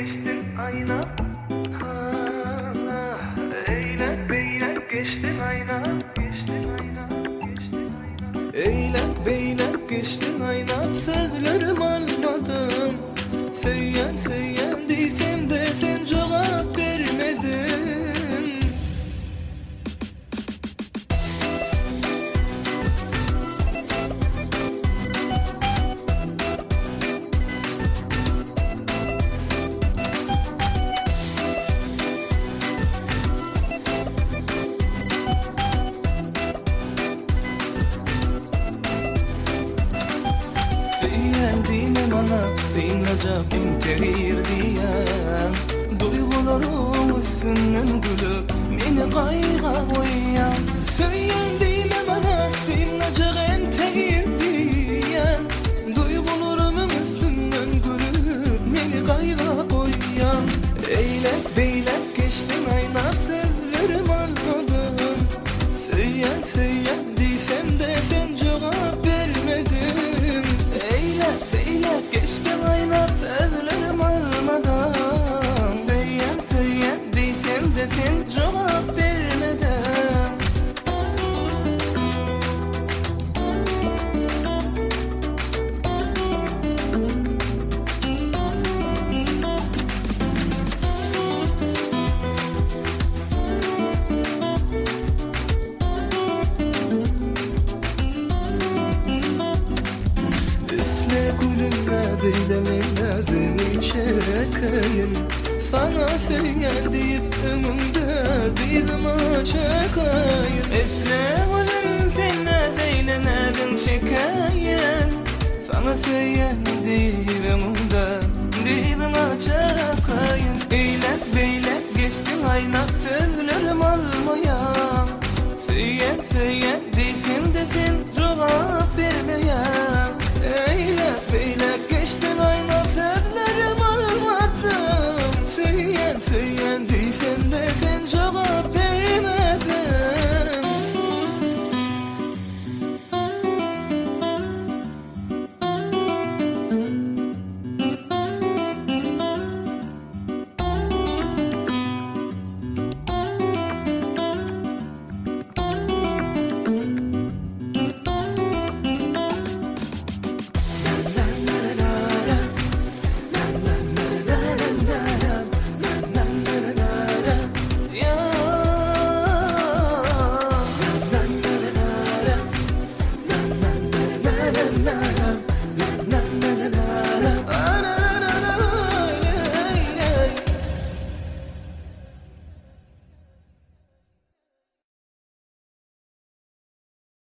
geçtin ayna. Ha, eyle beyle geçtin ayna. Geçtin ayna, geçtin ayna. Eyle beyle geçtin ayna. Sözlerim almadım. Söyleyen söyleyen desem de sen cevap vermedin. Dime bana senin acaba interir diyen duygularım üstünün gülü beni kayga koyan. Söyleyen dime bana senin acaba interir diyen duygularımın üstünün gülü beni kayga koyan. Eylek beylek geçtin ayna sözlerim almadım. Söyleyen söyleyen desem de sen cevap vermedin. Geçtim aylar sözlerim almadan. Söyleyen söyleyen desem de sen cevap vermeden. Eylemelerimi şerekayın. Sana söyleyen deyip önümde dedim açakayın. Esne oğlum sen neyleylenedin şikayen. Sana söyleyen deyip önümde dedim açakayın. Eylek beylek geçtin aynak sözlerim almayan. Söyleyen söyleyen desem de sen cevap vermeyen. Eylek beylek geçtin ayna sözlerim almadım. Söyleyen söyleyen değilsen de sen cevap vermedin. Night.